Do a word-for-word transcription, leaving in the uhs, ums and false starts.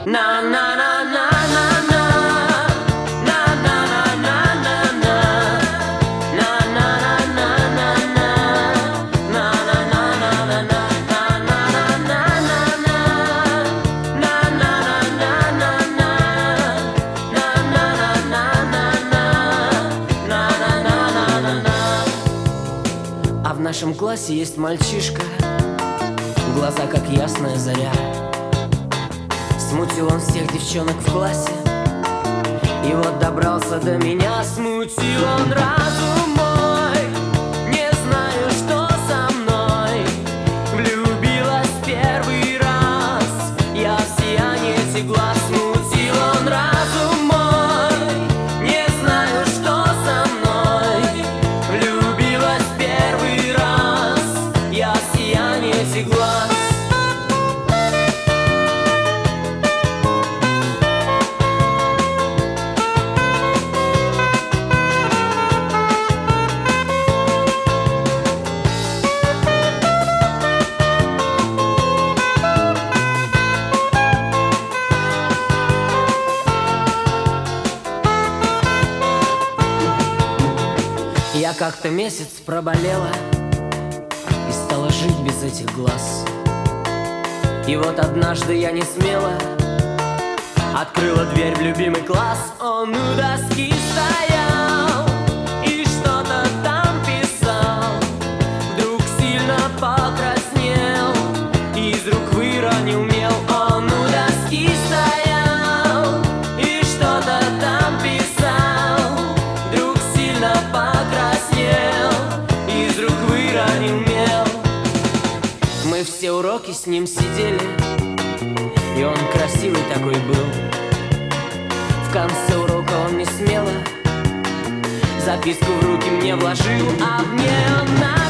На на на на на на на на на на на на на на А в нашем классе есть мальчишка, глаза как ясная заря. Смутил он всех девчонок в классе, и вот добрался до меня. Смутил он разум мой, не знаю, что со мной. Влюбилась в первый раз я в сияние этих глаз. Смутил он разум мой, не знаю, что со мной. Влюбилась в первый раз я в сияние этих глаз. Я как-то месяц проболела и стала жить без этих глаз. И вот однажды я не смела открыла дверь в любимый класс. Он у доски стоял и что-то там писал. Вдруг сильно покраснел и из рук выронил мел. Он у доски стоял и что-то там писал. Вдруг сильно покраснел и из рук выронил мел. Мы все уроки с ним сидели, и он красивый такой был. В конце урока он не смело записку в руки мне вложил, а мне он на